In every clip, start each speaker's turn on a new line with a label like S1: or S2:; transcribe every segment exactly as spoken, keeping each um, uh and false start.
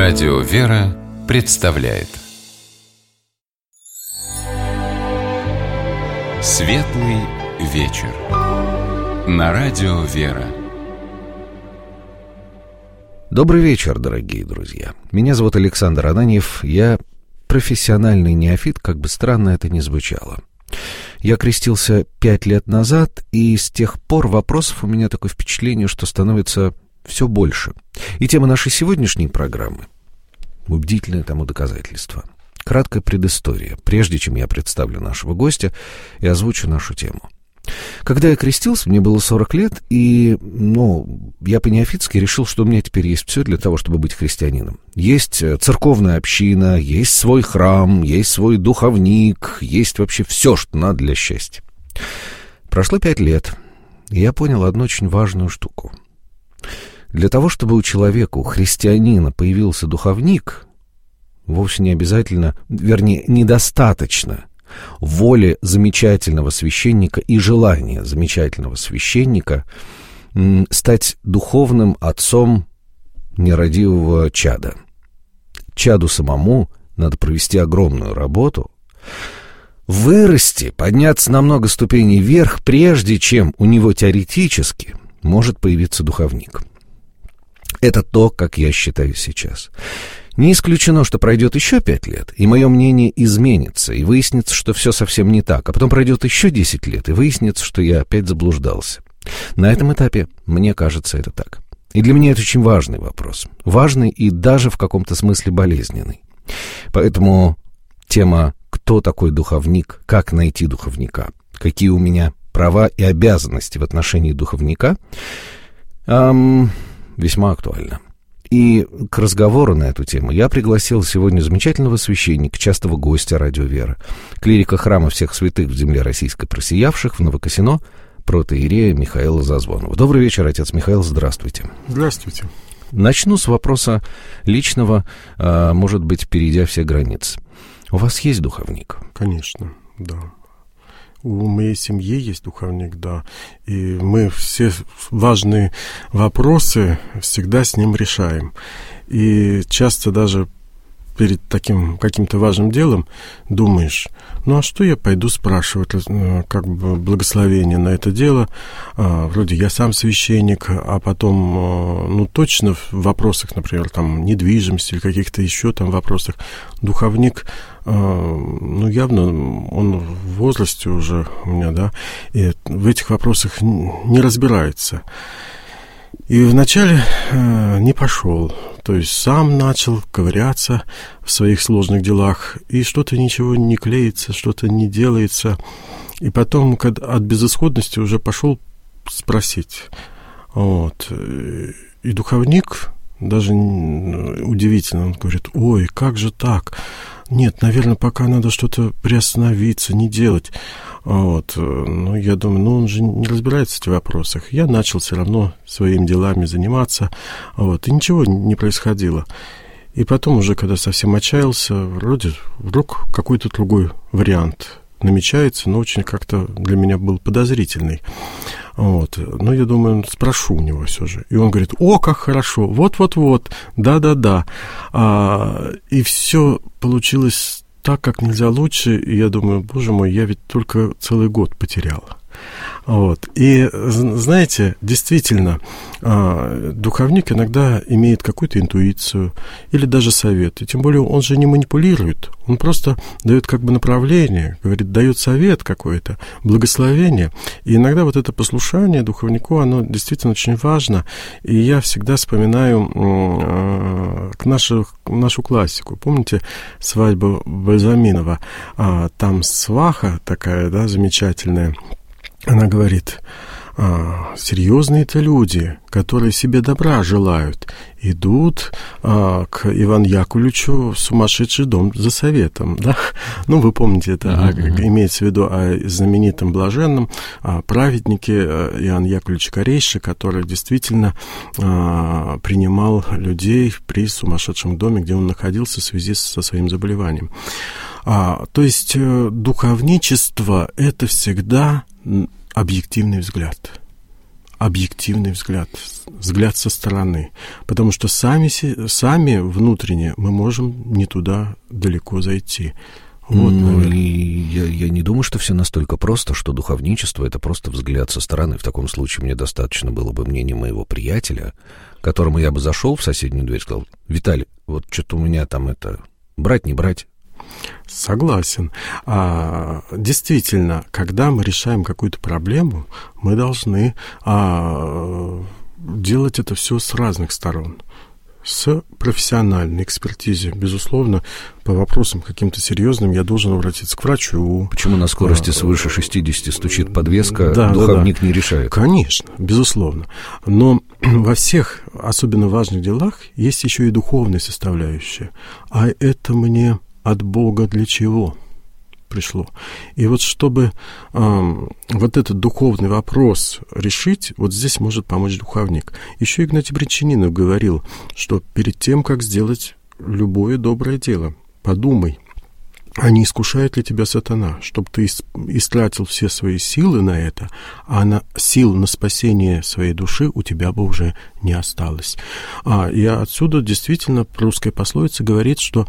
S1: Радио «Вера» представляет Светлый вечер на Радио «Вера».
S2: Добрый вечер, дорогие друзья. Меня зовут Александр Ананьев. Я профессиональный неофит, как бы странно это ни звучало. Я крестился пять лет назад, и с тех пор вопросов у меня такое впечатление, что становится все больше. И тема нашей сегодняшней программы — убедительное тому доказательство. Краткая предыстория, прежде чем я представлю нашего гостя и озвучу нашу тему. Когда я крестился, мне было сорок лет, и, ну, я по-неофитски решил, что у меня теперь есть все для того, чтобы быть христианином. Есть церковная община, есть свой храм, есть свой духовник, есть вообще все, что надо для счастья. Прошло пять лет, и я понял одну очень важную штуку. Для того, чтобы у человека, у христианина появился духовник, вовсе не обязательно, вернее, недостаточно воли замечательного священника и желания замечательного священника м, стать духовным отцом нерадивого чада. Чаду самому надо провести огромную работу, вырасти, подняться на много ступеней вверх, прежде чем у него теоретически может появиться духовник. Это то, как я считаю сейчас. Не исключено, что пройдет еще пять лет, и мое мнение изменится, и выяснится, что все совсем не так. А потом пройдет еще десять лет, и выяснится, что я опять заблуждался. На этом этапе, мне кажется, это так. И для меня это очень важный вопрос. Важный и даже в каком-то смысле болезненный. Поэтому тема «Кто такой духовник?», «Как найти духовника?», «Какие у меня права и обязанности в отношении духовника?» эм, весьма актуальна. И к разговору на эту тему я пригласил сегодня замечательного священника, частого гостя Радио «Вера», клирика храма всех святых в земле российской просиявших в Новокосино, протоиерея Михаила Зазвонова. Добрый вечер, отец Михаил, здравствуйте.
S3: Здравствуйте.
S2: Начну с вопроса личного, а, может быть, перейдя все границы. У вас есть духовник?
S3: Конечно, да. У моей семьи есть духовник, да, и мы все важные вопросы всегда с ним решаем. И часто даже перед таким каким-то важным делом думаешь, ну а что я пойду спрашивать, как бы благословение на это дело? А, вроде я сам священник, а потом, ну точно в вопросах, например, там недвижимости или каких-то еще там вопросах, духовник, а, ну явно он в возрасте уже у меня, да, и в этих вопросах не разбирается. И вначале э, не пошел, то есть сам начал ковыряться в своих сложных делах, и что-то ничего не клеится, что-то не делается. И потом когда от безысходности уже пошел спросить. Вот. И духовник, даже удивительно, он говорит, ой, как же так? Нет, наверное, пока надо что-то приостановиться, не делать. Вот. Ну, я думаю, ну, он же не разбирается в этих вопросах. Я начал все равно своими делами заниматься, вот, и ничего не происходило. И потом уже, когда совсем отчаялся, вроде вдруг какой-то другой вариант намечается, но очень как-то для меня был подозрительный. Вот. Но я думаю, спрошу у него все же. И он говорит, о, как хорошо, вот-вот-вот, да-да-да. А, и все получилось так, как нельзя лучше. И я думаю, боже мой, я ведь только целый год потерял. Вот. И, знаете, действительно, духовник иногда имеет какую-то интуицию или даже совет. И тем более он же не манипулирует, он просто дает как бы направление, говорит, дает совет какой-то, благословение. И иногда вот это послушание духовнику, оно действительно очень важно. И я всегда вспоминаю нашу, нашу классику. Помните свадьбу Бальзаминова? Там сваха такая, да, замечательная. Она говорит, а, серьезные-то люди, которые себе добра желают, идут а, к Ивану Яковлевичу в сумасшедший дом за советом, да? Ну, вы помните это, mm-hmm. а, имеется в виду о знаменитом блаженном о праведнике Иоанн Яковлевич Корейши, который действительно а, принимал людей при сумасшедшем доме, где он находился в связи со своим заболеванием. А, то есть духовничество — это всегда объективный взгляд. объективный взгляд, взгляд со стороны. Потому что сами, сами внутренне мы можем не туда далеко зайти. Вот,
S2: ну, и я, я не думаю, что все настолько просто, что духовничество — это просто взгляд со стороны. В таком случае мне достаточно было бы мнения моего приятеля, к которому я бы зашел в соседнюю дверь и сказал: Виталий, вот что-то у меня там это... Брать, не брать?
S3: Согласен. А, действительно, когда мы решаем какую-то проблему, мы должны а, делать это все с разных сторон. С профессиональной экспертизой. Безусловно, по вопросам каким-то серьезным я должен обратиться к врачу.
S2: Почему на скорости свыше шестидесяти стучит подвеска, да, духовник да, да. не решает?
S3: Конечно, безусловно. Но во всех особенно важных делах есть еще и духовная составляющая. А это мне от Бога для чего пришло? И вот чтобы э, вот этот духовный вопрос решить, вот здесь может помочь духовник. Еще Игнатий Брянчанинов говорил, что перед тем, как сделать любое доброе дело, подумай, а не искушает ли тебя сатана, чтобы ты истратил все свои силы на это, а на сил на спасение своей души у тебя бы уже не осталось. А, и отсюда действительно русская пословица говорит, что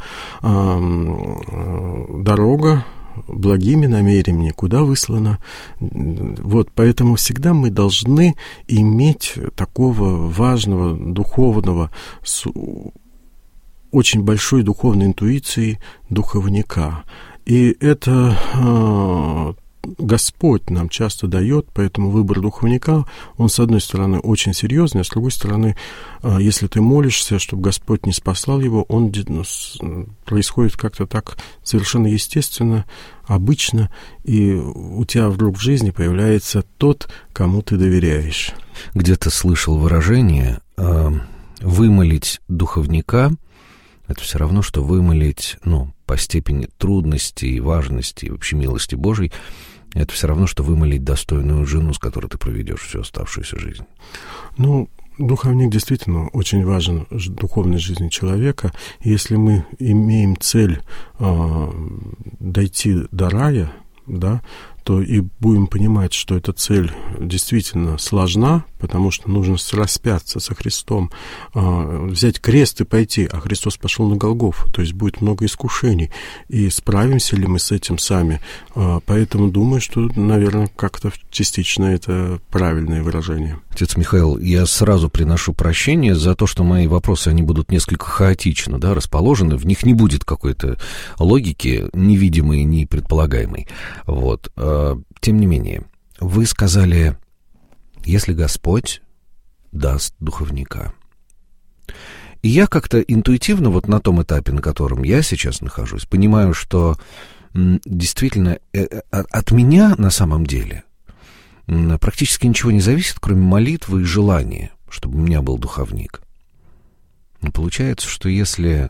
S3: э, дорога благими намерениями, куда выслана. Вот, поэтому всегда мы должны иметь такого важного, духовного, с очень большой духовной интуицией духовника. И это э, Господь нам часто дает, поэтому выбор духовника, он, с одной стороны, очень серьезный, а с другой стороны, э, если ты молишься, чтобы Господь не спаслал его, он происходит как-то так совершенно естественно, обычно, и у тебя вдруг в жизни появляется тот, кому ты доверяешь.
S2: Где-то слышал выражение э, «вымолить духовника» — это все равно, что вымолить, ну, по степени трудности и важности и вообще милости Божией, это все равно, что вымолить достойную жену, с которой ты проведешь всю оставшуюся жизнь.
S3: Ну, духовник действительно очень важен в духовной жизни человека. Если мы имеем цель э, дойти до рая, да, то и будем понимать, что эта цель действительно сложна, потому что нужно распяться со Христом, э, взять крест и пойти, а Христос пошел на Голгофу, то есть будет много искушений. И справимся ли мы с этим сами? Э, поэтому думаю, что, наверное, как-то частично это правильное выражение.
S2: Отец Михаил, я сразу приношу прощение за то, что мои вопросы, они будут несколько хаотично, да, расположены, в них не будет какой-то логики, невидимой, ни предполагаемой. Вот. Тем не менее, вы сказали, если Господь даст духовника. И я как-то интуитивно вот на том этапе, на котором я сейчас нахожусь, понимаю, что действительно от меня на самом деле практически ничего не зависит, кроме молитвы и желания, чтобы у меня был духовник. Но получается, что если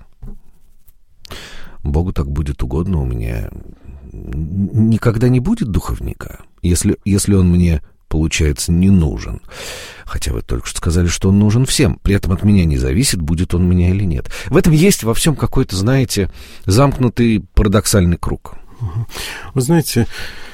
S2: Богу так будет угодно, у меня никогда не будет духовника, если, если он мне, получается, не нужен. Хотя вы только что сказали, что он нужен всем. При этом от меня не зависит, будет он меня или нет. В этом есть во всем какой-то, знаете, замкнутый парадоксальный круг.
S3: Вы знаете,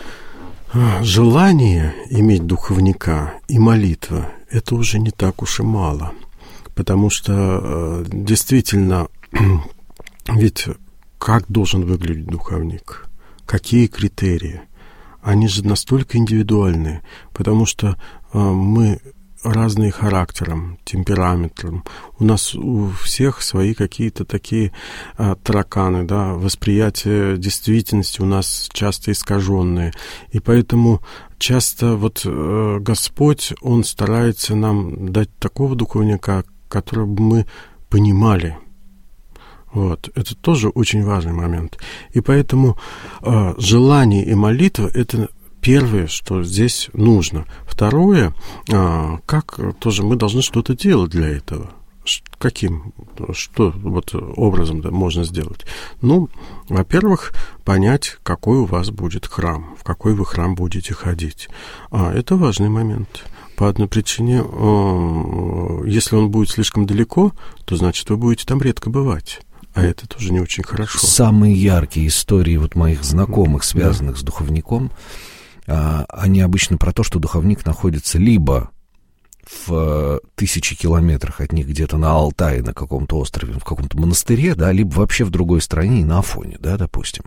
S3: желание иметь духовника и молитва — это уже не так уж и мало. Потому что действительно, ведь как должен выглядеть духовник? Какие критерии? Они же настолько индивидуальные, потому что э, мы разные характером, темпераментом. У нас у всех свои какие-то такие э, тараканы, да, восприятие действительности у нас часто искаженные. И поэтому часто вот э, Господь, Он старается нам дать такого духовника, которого бы мы понимали. Вот. Это тоже очень важный момент. И поэтому э, желание и молитва — это первое, что здесь нужно. Второе, э, как тоже мы должны что-то делать для этого. Ш- каким, что вот образом да, можно сделать? Ну, во-первых, понять, какой у вас будет храм, в какой вы храм будете ходить. А, это важный момент. По одной причине, э, если он будет слишком далеко, то значит вы будете там редко бывать. А это тоже не очень хорошо.
S2: Самые яркие истории вот моих знакомых, связанных да. с духовником, а, они обычно про то, что духовник находится либо в тысячи километрах от них где-то на Алтае, на каком-то острове, в каком-то монастыре, да, либо вообще в другой стране и на Афоне, да, допустим.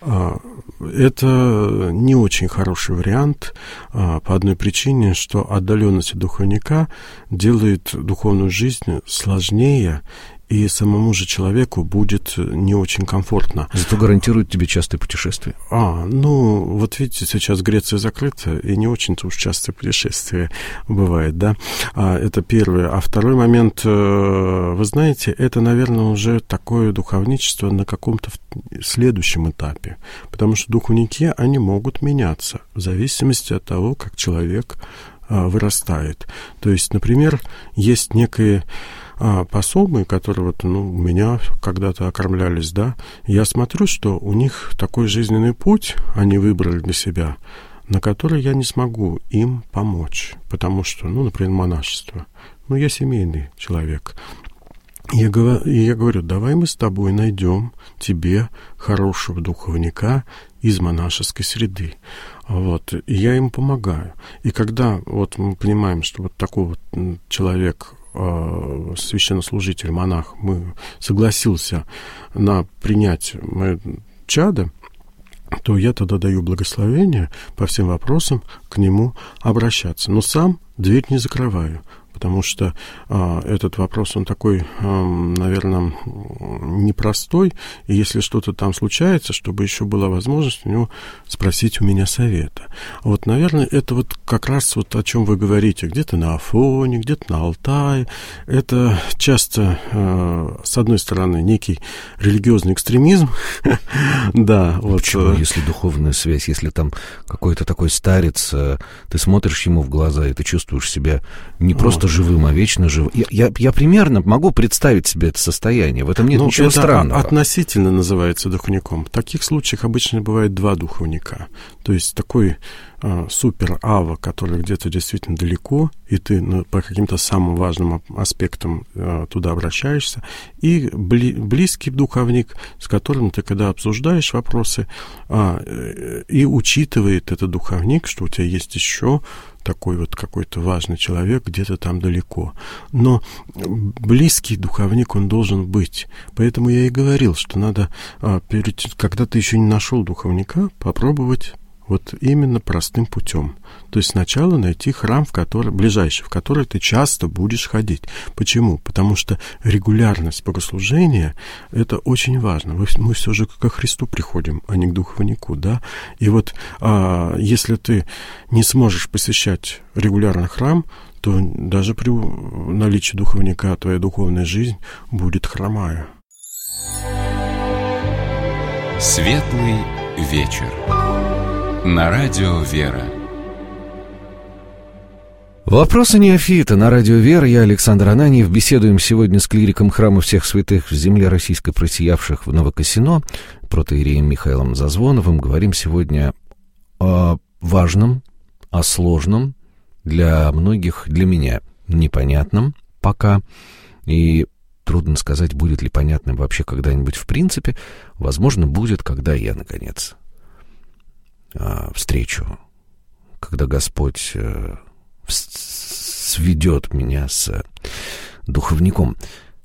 S3: Это не очень хороший вариант по одной причине, что отдаленность от духовника делает духовную жизнь сложнее, и самому же человеку будет не очень комфортно.
S2: Зато гарантирует тебе частые путешествия.
S3: А, ну, вот видите, сейчас Греция закрыта, и не очень-то уж частые путешествия бывает, да. А, это первое. А второй момент, вы знаете, это, наверное, уже такое духовничество на каком-то следующем этапе. Потому что духовники, они могут меняться в зависимости от того, как человек а, вырастает. То есть, например, есть некие А пособы, которые вот, ну, у меня когда-то окормлялись, да, я смотрю, что у них такой жизненный путь они выбрали для себя, на который я не смогу им помочь, потому что, ну, например, монашество. Ну, я семейный человек. Я говорю, я говорю, давай мы с тобой найдем тебе хорошего духовника из монашеской среды. Вот, и я им помогаю. И когда вот мы понимаем, что вот такой вот человек, священнослужитель, монах, мы согласился на принять мое чадо, то я тогда даю благословение по всем вопросам к нему обращаться. Но сам дверь не закрываю, потому что а, этот вопрос, он такой, а, наверное, непростой, и если что-то там случается, чтобы еще была возможность у него спросить у меня совета. Вот, наверное, это вот как раз вот о чем вы говорите, где-то на Афоне, где-то на Алтае. Это часто, а, с одной стороны, некий религиозный экстремизм. Да, вот.
S2: Почему, если духовная связь, если там какой-то такой старец, ты смотришь ему в глаза, и ты чувствуешь себя не просто живым, а вечно живым. Я, я, я примерно могу представить себе это состояние. В этом нет
S3: ну,
S2: ничего
S3: это
S2: странного.
S3: Относительно называется духовником. В таких случаях обычно бывает два духовника. То есть такой а, супер-ава, который где-то действительно далеко, и ты ну, по каким-то самым важным аспектам а, туда обращаешься, и бли, близкий духовник, с которым ты, когда обсуждаешь вопросы, а, и учитывает этот духовник, что у тебя есть еще такой вот какой-то важный человек где-то там далеко. Но близкий духовник, он должен быть. Поэтому я и говорил, что надо, когда ты еще не нашел духовника, попробовать вот именно простым путем. То есть сначала найти храм, в который, ближайший, в который ты часто будешь ходить. Почему? Потому что регулярность богослужения – это очень важно. Мы все же ко Христу приходим, а не к духовнику, да? И вот а, если ты не сможешь посещать регулярно храм, то даже при наличии духовника твоя духовная жизнь будет хромая.
S1: Светлый вечер. На радио «Вера».
S2: Вопросы неофита на радио «Вера». Я, Александр Ананьев. Беседуем сегодня с клириком храма всех святых в земле российской, просиявших в Новокосино, протоиереем Михаилом Зазвоновым. Говорим сегодня о важном, о сложном, для многих, для меня непонятном пока. И трудно сказать, будет ли понятным вообще когда-нибудь в принципе. Возможно, будет, когда я, наконец, встречу, когда Господь сведет меня с духовником.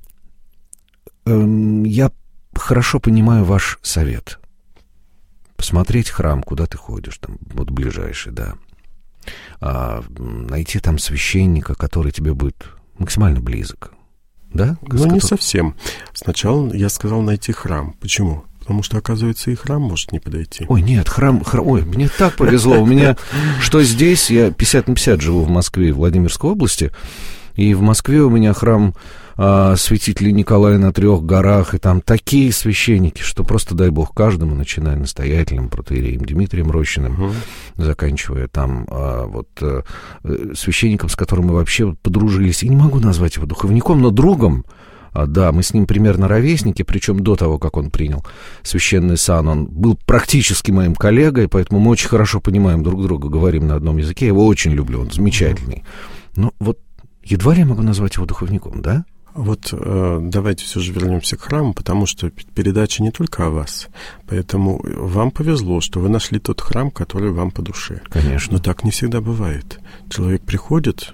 S2: Я хорошо понимаю ваш совет. Посмотреть храм, куда ты ходишь, там, вот ближайший, да. А найти там священника, который тебе будет максимально близок. Да?
S3: Ну, не совсем. Сначала я сказал найти храм. Почему? Потому что, оказывается, и храм может не подойти.
S2: Ой, нет, храм... храм ой, мне так повезло. У меня что здесь, я пятьдесят на пятьдесят живу в Москве и Владимирской области, и в Москве у меня храм а, святителя Николая на трех горах, и там такие священники, что просто дай бог каждому, начиная настоятелем, протоиереем Дмитрием Рощиным, угу. заканчивая там а, вот а, священником, с которым мы вообще подружились. И не могу назвать его духовником, но другом. А, да, мы с ним примерно ровесники, причем до того, как он принял священный сан, он был практически моим коллегой, поэтому мы очень хорошо понимаем друг друга, говорим на одном языке, я его очень люблю, он замечательный. Но вот едва ли я могу назвать его духовником, да?
S3: Вот э, давайте все же вернемся к храму, потому что передача не только о вас, поэтому вам повезло, что вы нашли тот храм, который вам по душе.
S2: Конечно.
S3: Но так не всегда бывает. Человек приходит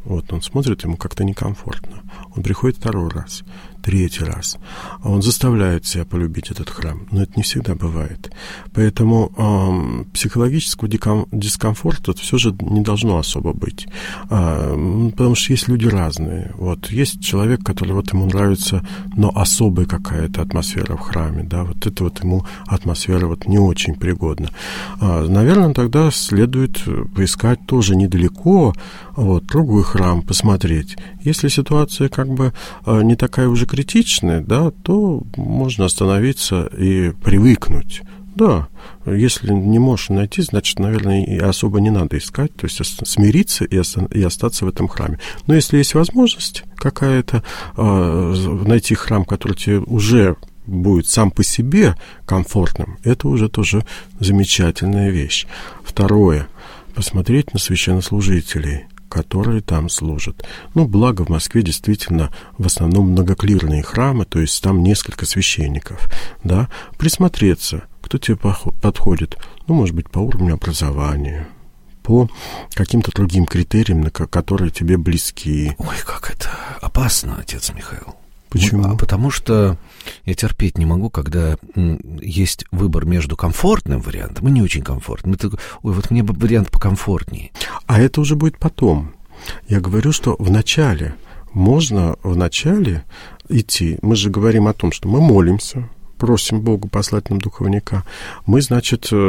S3: Вот он смотрит, ему как-то некомфортно. Он приходит второй раз, третий раз. Он заставляет себя полюбить этот храм. Но это не всегда бывает. Поэтому э, психологического дискомфорта все же не должно особо быть. Э, потому что есть люди разные. Вот есть человек, который вот ему нравится, но особая какая-то атмосфера в храме. Да? Вот это вот ему атмосфера вот не очень пригодна. Э, наверное, тогда следует поискать тоже недалеко вот, другой храм, посмотреть. Если ситуация как бы э, не такая уже критичная, да, то можно остановиться и привыкнуть. Да, если не можешь найти, значит, наверное, и особо не надо искать, то есть смириться и, оста- и остаться в этом храме. Но если есть возможность какая-то э, найти храм, который тебе уже будет сам по себе комфортным, это уже тоже замечательная вещь. Второе, посмотреть на священнослужителей, которые там служат. Ну, благо в Москве действительно в основном многоклирные храмы, то есть там несколько священников, да, присмотреться, кто тебе подходит, ну, может быть, по уровню образования, по каким-то другим критериям, которые тебе близки.
S2: Ой, как это опасно, отец Михаил.
S3: Почему?
S2: А потому что я терпеть не могу, когда м, есть выбор между комфортным вариантом и не очень комфортным. Это, ой, вот мне бы вариант покомфортнее.
S3: А это уже будет потом. Я говорю, что в начале, можно в начале идти. Мы же говорим о том, что мы молимся, просим Бога послать нам духовника. Мы, значит, э,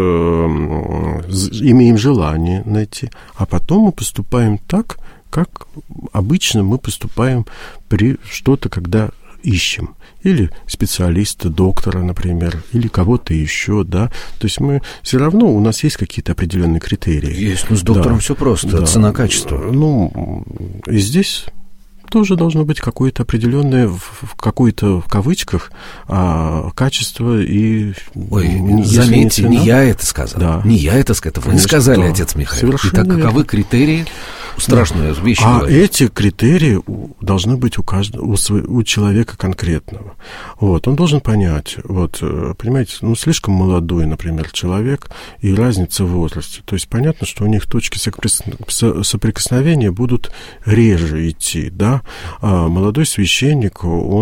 S3: имеем желание найти. А потом мы поступаем так, как обычно мы поступаем при что-то, когда ищем. Или специалиста, доктора, например, или кого-то еще, да. То есть мы все равно, у нас есть какие-то определенные критерии.
S2: Есть, но с доктором
S3: да.
S2: все просто,
S3: да.
S2: цена-качество.
S3: Ну, и здесь тоже должно быть какое-то определенное, в какое-то, в кавычках, а, качество и...
S2: Ой, заметьте, не, не я это сказал. Да. Не я это сказал. Вы не сказали, да. Отец Михаил.
S3: Совершенно
S2: Итак, каковы
S3: верно.
S2: Критерии? Страшная
S3: да.
S2: вещь.
S3: А
S2: говорит.
S3: эти критерии должны быть у каждого, у, у человека конкретного. Вот, он должен понять, вот, понимаете, ну, слишком молодой, например, человек, и разница в возрасте. То есть понятно, что у них точки соприкосновения будут реже идти, да. А молодой священник,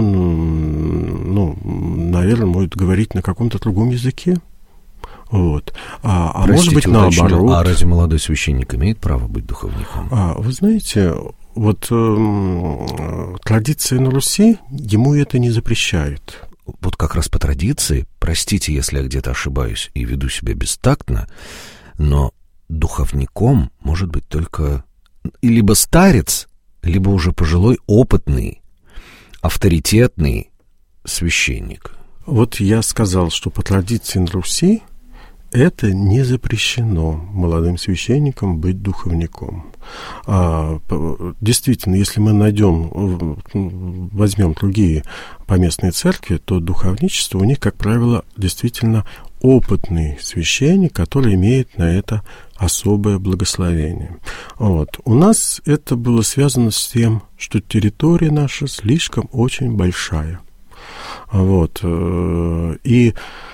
S3: он, ну, наверное, может говорить на каком-то другом языке. Вот. А, а может быть, наоборот.
S2: А разве молодой священник имеет право быть духовником?
S3: А, вы знаете, вот э, традиция на Руси ему это не запрещает.
S2: Вот как раз по традиции, простите, если я где-то ошибаюсь и веду себя бестактно, но духовником может быть только либо старец, либо уже пожилой, опытный, авторитетный священник.
S3: Вот я сказал, что по традиции на Руси это не запрещено молодым священникам быть духовником. А, действительно, если мы найдем, возьмем другие поместные церкви, то духовничество у них, как правило, действительно опытный священник, который имеет на это особое благословение. Вот. У нас это было связано с тем, что территория наша слишком очень большая. Вот. И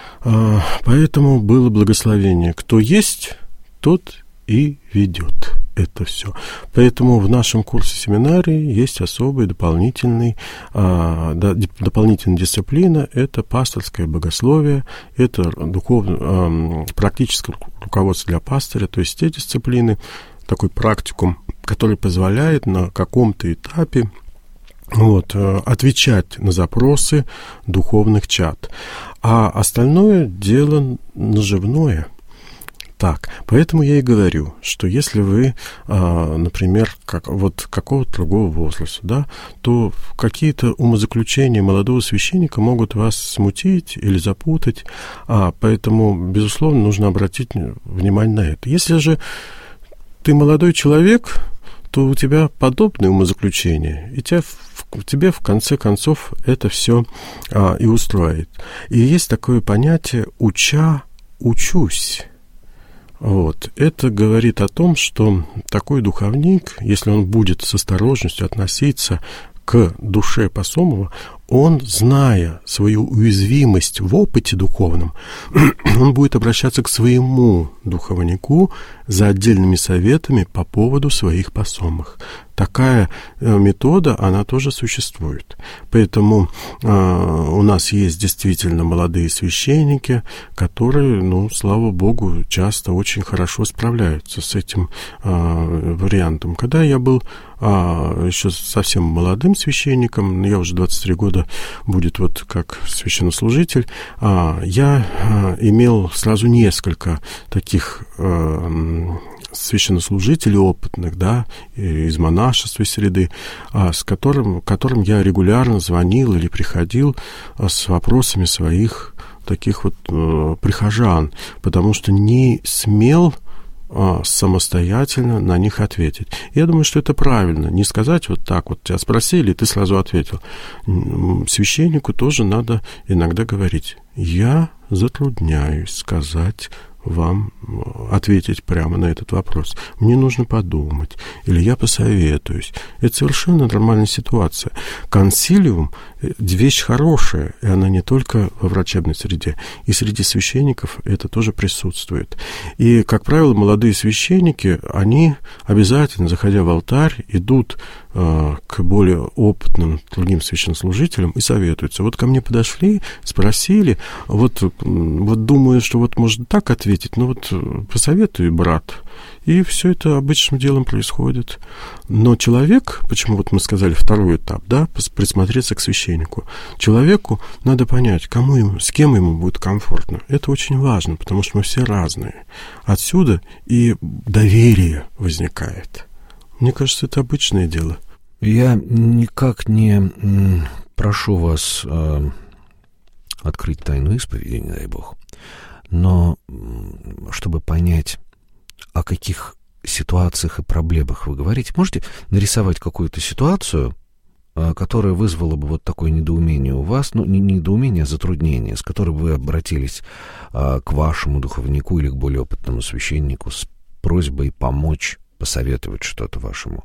S3: поэтому было благословение. Кто есть, тот и ведет это все. Поэтому в нашем курсе семинарии есть особый дополнительный, а, да, дополнительная дисциплина. Это пасторское богословие, это духовное, а, практическое руководство для пастыря, то есть те дисциплины, такой практикум, который позволяет на каком-то этапе вот, отвечать на запросы духовных чад. А остальное дело наживное. Так, поэтому я и говорю, что если вы, например, как, вот какого-то другого возраста, да, то какие-то умозаключения молодого священника могут вас смутить или запутать, а, поэтому, безусловно, нужно обратить внимание на это. Если же ты молодой человек, то у тебя подобные умозаключения, и тебя, в, тебе в конце концов это все а, и устроит. И есть такое понятие «уча, учусь». Вот. Это говорит о том, что такой духовник, если он будет с осторожностью относиться к душе посомого, он, зная свою уязвимость в опыте духовном, он будет обращаться к своему духовнику за отдельными советами по поводу своих посомых. Такая метода, она тоже существует. Поэтому э, у нас есть действительно молодые священники, которые, ну, слава Богу, часто очень хорошо справляются с этим э, вариантом. Когда я был э, еще совсем молодым священником, я уже двадцать три года будет вот как священнослужитель, э, я э, имел сразу несколько таких э, священнослужителей опытных, да, из монашества среды, с которым, которым я регулярно звонил или приходил с вопросами своих таких вот э, прихожан, потому что не смел э, самостоятельно на них ответить. Я думаю, что это правильно. Не сказать вот так вот, тебя спросили, и ты сразу ответил. Священнику тоже надо иногда говорить: я затрудняюсь сказать вам ответить прямо на этот вопрос. Мне нужно подумать, или я посоветуюсь. Это совершенно нормальная ситуация. Консилиум – вещь хорошая, и она не только во врачебной среде, и среди священников это тоже присутствует. И, как правило, молодые священники, они обязательно, заходя в алтарь, идут э, к более опытным другим священнослужителям и советуются. Вот ко мне подошли, спросили, вот, вот думаю, что вот можно так ответить, ну вот посоветуй, брат. И все это обычным делом происходит. Но человек, почему вот мы сказали второй этап, да, присмотреться к священнику. Человеку надо понять, кому ему, с кем ему будет комфортно. Это очень важно, потому что мы все разные. Отсюда и доверие возникает. Мне кажется, это обычное дело.
S2: Я никак не прошу вас э, открыть тайну исповеди, не дай Бог. Но чтобы понять, о каких ситуациях и проблемах вы говорите, можете нарисовать какую-то ситуацию, которая вызвала бы вот такое недоумение у вас, ну, не недоумение, а затруднение, с которой вы обратились к вашему духовнику или к более опытному священнику с просьбой помочь, посоветовать что-то вашему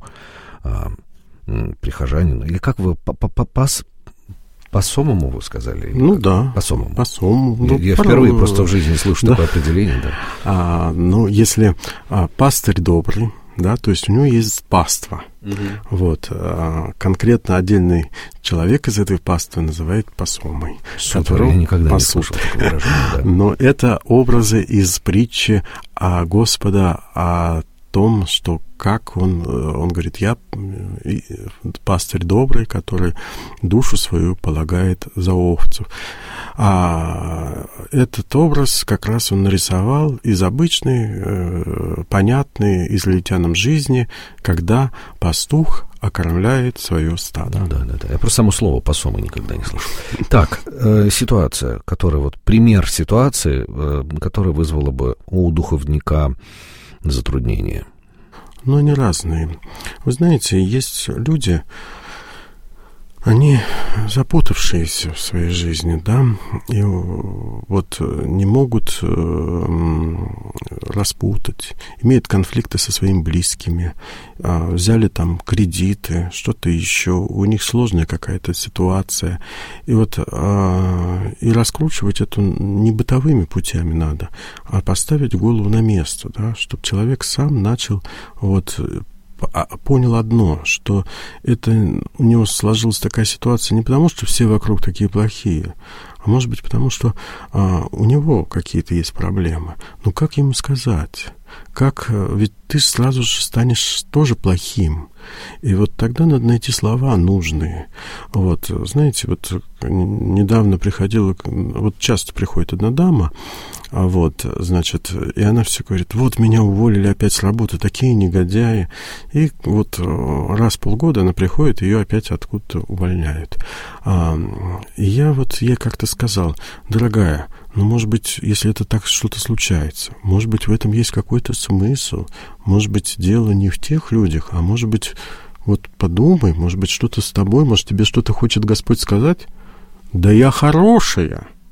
S2: прихожанину? Или как вы по-пас... По-сомому вы сказали?
S3: Ну
S2: как?
S3: да.
S2: По-сомому.
S3: По-сомому.
S2: Я,
S3: ну,
S2: я
S3: порой...
S2: впервые просто в жизни слышу
S3: да.
S2: такое определение. Да.
S3: А, ну, если а, пастырь добрый, да, то есть у него есть паства. Угу. Вот. А, конкретно отдельный человек из этой паствы называют посомой.
S2: Супер, я никогда пасут. не слышал такого выражения. Да.
S3: Но это образы из притчи о Господа, о том, что как он, он говорит, я пастырь добрый, который душу свою полагает за овцев. А этот образ как раз он нарисовал из обычной, понятной израильтянам жизни, когда пастух окормляет свое стадо.
S2: Да, да, да. Я просто само слово «посома» никогда не слышал. Так, э, ситуация, которая вот пример ситуации, э, которая вызвала бы у духовника затруднения.
S3: Но они разные. Вы знаете, есть люди, они запутавшиеся в своей жизни, да, и вот не могут распутать, имеют конфликты со своими близкими, взяли там кредиты, что-то еще, у них сложная какая-то ситуация, и вот и раскручивать это не бытовыми путями надо, а поставить голову на место, да, чтобы человек сам начал вот понял одно, что это у него сложилась такая ситуация не потому, что все вокруг такие плохие, а может быть потому, что а, у него какие-то есть проблемы. Ну как ему сказать? Как, ведь ты сразу же станешь тоже плохим. И вот тогда надо найти слова нужные. Вот, знаете, вот недавно приходила, вот часто приходит одна дама, а вот, значит, и она все говорит, вот меня уволили опять с работы, такие негодяи. И вот раз в полгода она приходит, ее опять откуда-то увольняют. А, и я вот ей как-то сказал, дорогая, ну, может быть, если это так что-то случается, может быть, в этом есть какой-то смысл, может быть, дело не в тех людях, а может быть, вот подумай, может быть, что-то с тобой, может, тебе что-то хочет Господь сказать? Да я хорошая,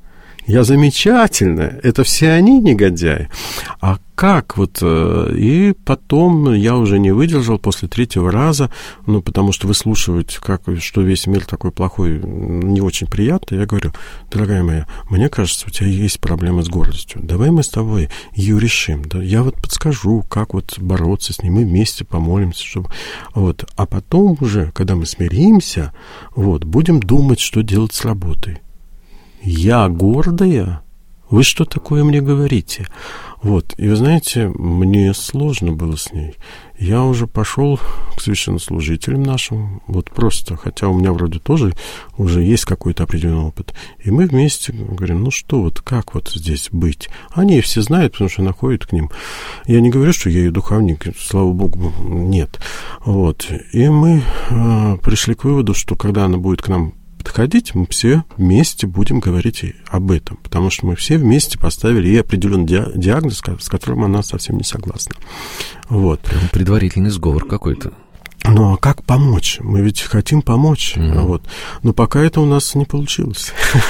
S3: я замечательная, это все они негодяи. А как вот? И потом я уже не выдержал после третьего раза, ну, потому что выслушивать, как, что весь мир такой плохой, не очень приятно. Я говорю: дорогая моя, мне кажется, у тебя есть проблемы с гордостью. Давай мы с тобой ее решим. Да? Я вот подскажу, как вот бороться с ней. Мы вместе помолимся. Чтобы... Вот. А потом уже, когда мы смиримся, вот, будем думать, что делать с работой. Я гордая? Вы что такое мне говорите? Вот, и вы знаете, мне сложно было с ней. Я уже пошел к священнослужителям нашим, вот просто, хотя у меня вроде тоже уже есть какой-то определенный опыт. И мы вместе говорим: ну что, вот как вот здесь быть? Они все знают, потому что находят к ним. Я не говорю, что я ее духовник, слава Богу, нет. Вот, и мы э, пришли к выводу, что когда она будет к нам подходить, мы все вместе будем говорить об этом, потому что мы все вместе поставили ей определенный диагноз, с которым она совсем не согласна. Вот.
S2: Прям предварительный сговор какой-то.
S3: Ну, а как помочь? Мы ведь хотим помочь. Mm-hmm. Вот. Но пока это у нас не получилось.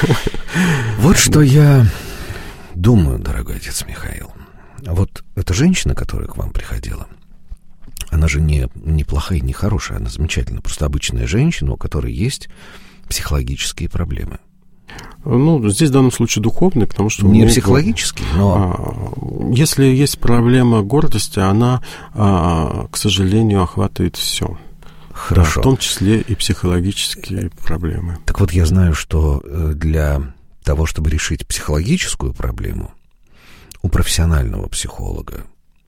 S2: Вот что я думаю, дорогой отец Михаил. Вот эта женщина, которая к вам приходила, она же не, не плохая, не хорошая, она замечательная, просто обычная женщина, у которой есть психологические проблемы.
S3: Ну, здесь в данном случае духовные, потому что...
S2: Не психологические, но...
S3: Если есть проблема гордости, она, к сожалению, охватывает все.
S2: Хорошо.
S3: Да, в том числе и психологические проблемы.
S2: Так вот, я знаю, что для того, чтобы решить психологическую проблему, у профессионального психолога,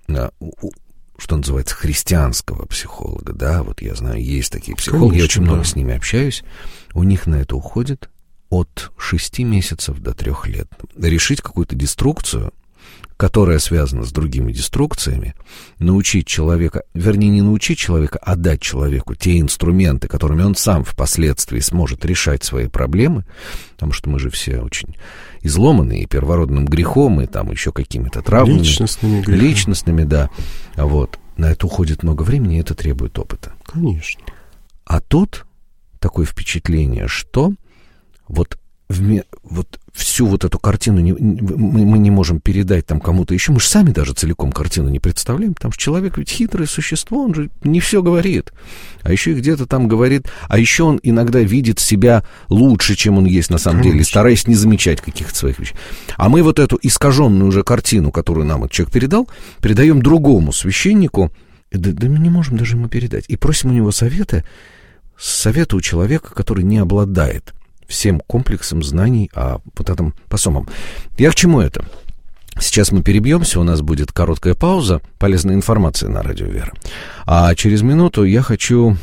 S2: у, что называется, христианского психолога, да, вот я знаю, есть такие психологи, Конечно, я очень да. много с ними общаюсь, у них на это уходит от шести месяцев до трех лет. Решить какую-то деструкцию, которая связана с другими деструкциями, научить человека, вернее, не научить человека, а дать человеку те инструменты, которыми он сам впоследствии сможет решать свои проблемы, потому что мы же все очень изломанные и первородным грехом, и там еще какими-то травмами.
S3: Личностными грехами.
S2: Личностными, да. Вот. На это уходит много времени, и это требует опыта.
S3: Конечно.
S2: А тут такое впечатление, что вот, в, вот всю вот эту картину не, мы, мы не можем передать там кому-то еще. Мы же сами даже целиком картину не представляем, потому что человек ведь хитрое существо, он же не все говорит. А еще и где-то там говорит, а еще он иногда видит себя лучше, чем он есть на самом Конечно. деле, стараясь не замечать каких-то своих вещей. А мы вот эту искаженную уже картину, которую нам этот человек передал, передаем другому священнику, да, да мы не можем даже ему передать. И просим у него совета, совета у человека, который не обладает всем комплексом знаний о вот этом посомом. Я к чему это? Сейчас мы перебьемся, у нас будет короткая пауза, полезная информация на радио Вера. А через минуту я хочу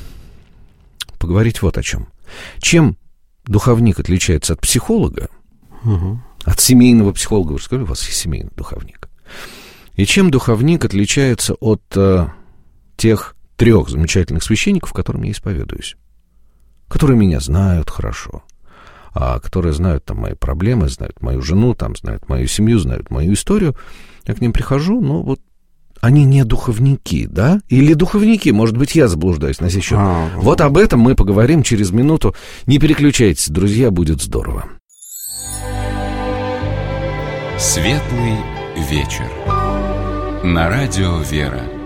S2: поговорить вот о чем. Чем духовник отличается от психолога, угу. от семейного психолога, вы же сказали, у вас есть семейный духовник, и чем духовник отличается от э, тех трех замечательных священников, которыми я исповедуюсь, которые меня знают хорошо, а которые знают там мои проблемы, знают мою жену, там знают мою семью, знают мою историю. Я к ним прихожу, но вот они не духовники, да? Или духовники, может быть, я заблуждаюсь на сей счет. А, вот об этом мы поговорим через минуту. Не переключайтесь, друзья, будет здорово.
S1: Светлый вечер. На радио Вера.